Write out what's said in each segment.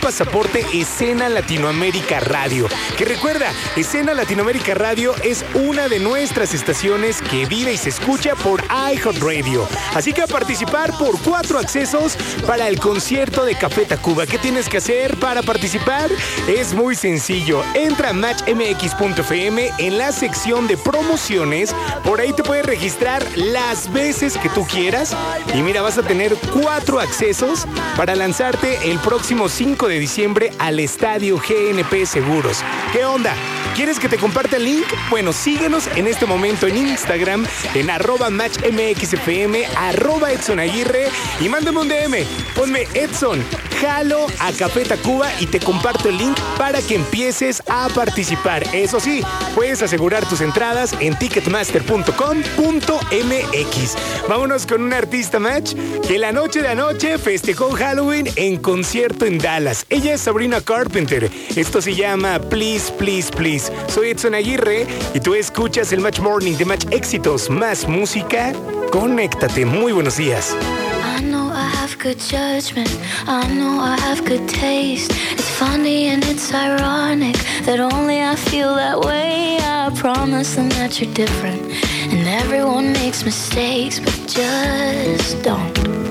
pasaporte Escena Latinoamérica Radio. Que recuerda, Escena Latinoamérica Radio es una de nuestras estaciones que vive y se escucha por iHeartRadio. Así que a participar por 4 accesos para el concierto de Café Tacuba. ¿Qué tienes que hacer para participar? Es muy sencillo. Entra a matchmx.fm en la sección de promociones. Por ahí te puedes registrar las veces que tú quieras. Y mira, vas a tener 4 accesos para lanzarte el próximo 5 de diciembre al Estadio GNP Seguros. ¿Qué onda? ¿Quieres que te comparta el link? Bueno, síguenos en este momento en Instagram, en @matchmxfm, @EdsonAguirre y mándame un DM. Ponme Edson, jalo a Café Tacuba y te comparto el link para que empieces a participar. Eso sí, puedes asegurar tus entradas en ticketmaster.com.mx. Vámonos con un artista match que la noche de anoche festejó Halloween en concierto en Dallas. Ella es Sabrina Carpenter. Esto se llama Please, Please, Please. Soy Edson Aguirre y tú escuchas el Match Morning de Match Éxitos. Más música, conéctate. Muy buenos días. I know I have good judgment, I know I have good taste. It's funny and it's ironic that only I feel that way. I promise them that you're different and everyone makes mistakes, but just don't.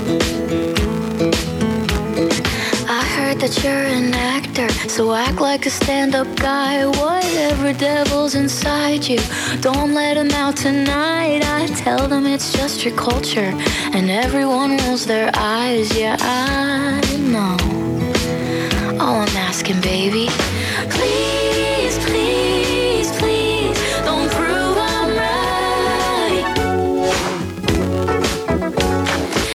I heard that you're an actor, so act like a stand-up guy. Whatever devil's inside you, don't let him out tonight. I tell them it's just your culture, and everyone rolls their eyes. Yeah, I know. All I'm asking, baby,